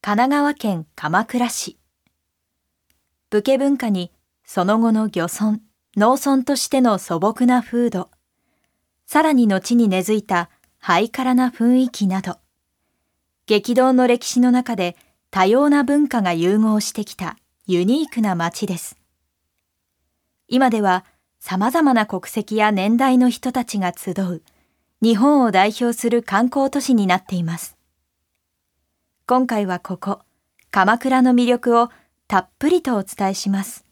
神奈川県鎌倉市。武家文化にその後の漁村、農村としての素朴な風土、さらに後に根付いたハイカラな雰囲気など、激動の歴史の中で多様な文化が融合してきたユニークな街です。今では様々な国籍や年代の人たちが集う日本を代表する観光都市になっています。今回はここ、鎌倉の魅力をたっぷりとお伝えします。